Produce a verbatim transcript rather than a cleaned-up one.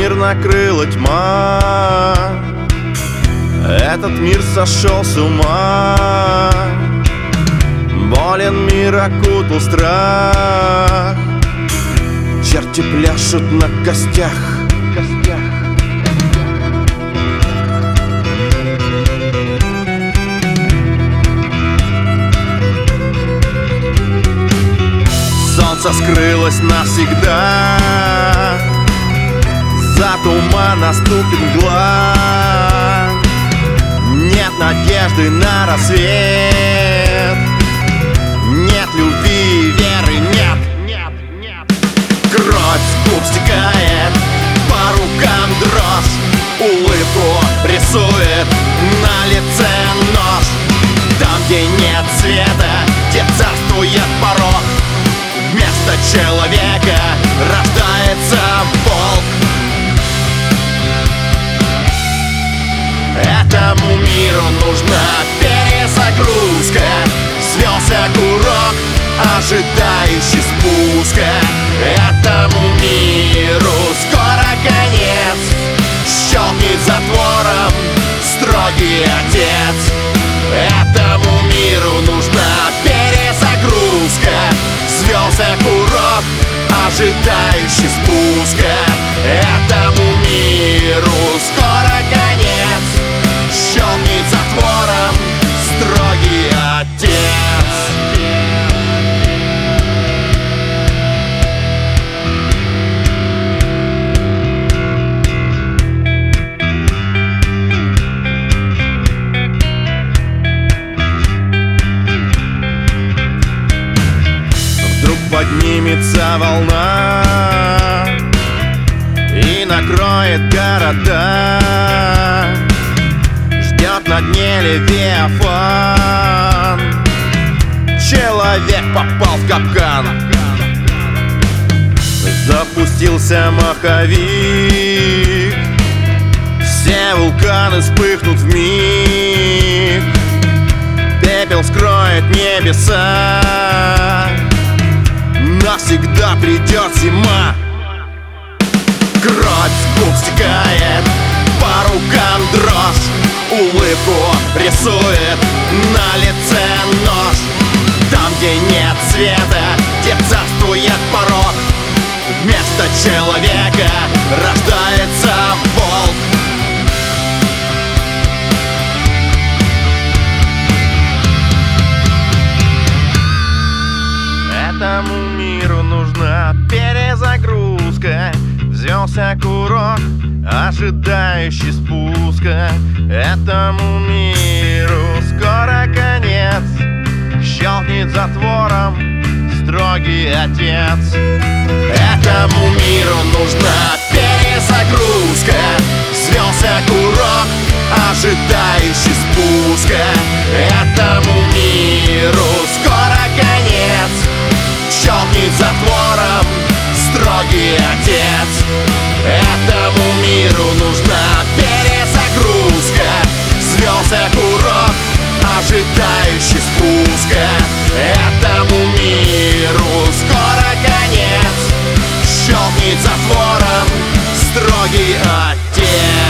мир накрыла тьма, этот мир сошел с ума. Болен мир, окутал страх, черти пляшут на костях. Солнце скрылось навсегда, за туман наступит мгла. Нет надежды на рассвет, нет любви, веры нет. Кровь с губ стекает, по рукам дрожь, улыбку рисует на лице нож. Там, где нет света, где царствует порог, вместо человека рождается волк. Этому миру нужна перезагрузка, свелся курок, ожидающий спуска. Этому миру скоро конец, щелкнет затвором строгий отец. Этому миру нужна перезагрузка, свелся курок, ожидающий спуска. Этому миру скоро конец, щелкнет затвором строгий отец. Вдруг поднимется волна и накроет города. Ждет на дне левиафан, человек попал в капкан. Запустился маховик, все вулканы вспыхнут вмиг. Пепел скроет небеса, навсегда придет зима. Кровь с губ стекает, по рукам дрожь, улыбку рисует на лице нож. Там, где нет света, где царствует порог, вместо человека рождается волк. Этому миру нужна перезагрузка, взвелся курок, ожидающий спуска. Этому миру скоро конец, щелкнет затвором строгий отец. Этому миру нужна перезагрузка, взвелся курок, ожидающий спуска. Этому миру скоро конец, щелкнет затвором строгий отец. Этому миру нужна перезагрузка, взвелся курок, ожидающий спуска. Этому миру скоро конец, щелкнет затвором строгий отец.